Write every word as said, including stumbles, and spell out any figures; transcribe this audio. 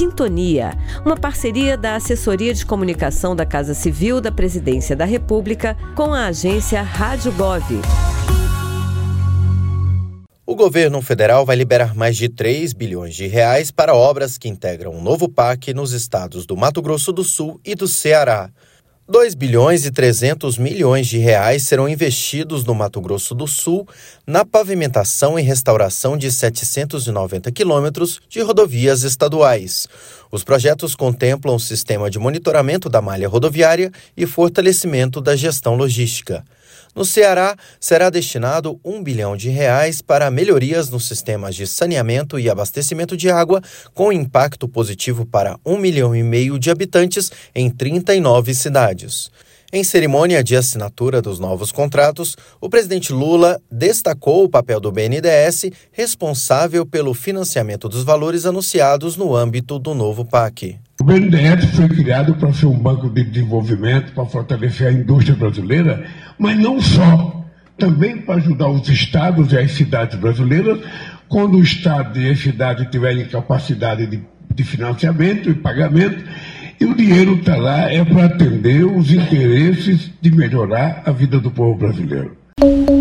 Sintonia, uma parceria da Assessoria de Comunicação da Casa Civil da Presidência da República com a agência Rádio Gov. O governo federal vai liberar mais de três bilhões de reais para obras que integram um novo P A C nos estados do Mato Grosso do Sul e do Ceará. dois bilhões e trezentos milhões de reais serão investidos no Mato Grosso do Sul na pavimentação e restauração de setecentos e noventa quilômetros de rodovias estaduais. Os projetos contemplam um sistema de monitoramento da malha rodoviária e fortalecimento da gestão logística. No Ceará, será destinado um bilhão de reais para melhorias nos sistemas de saneamento e abastecimento de água, com impacto positivo para um milhão e meio de habitantes em trinta e nove cidades. Em cerimônia de assinatura dos novos contratos, o presidente Lula destacou o papel do B N D E S, responsável pelo financiamento dos valores anunciados no âmbito do novo P A C. O B N D E S foi criado para ser um banco de desenvolvimento, para fortalecer a indústria brasileira, mas não só, também para ajudar os estados e as cidades brasileiras, quando o estado e a cidade tiverem capacidade de, de financiamento e pagamento, e o dinheiro está lá é para atender os interesses de melhorar a vida do povo brasileiro.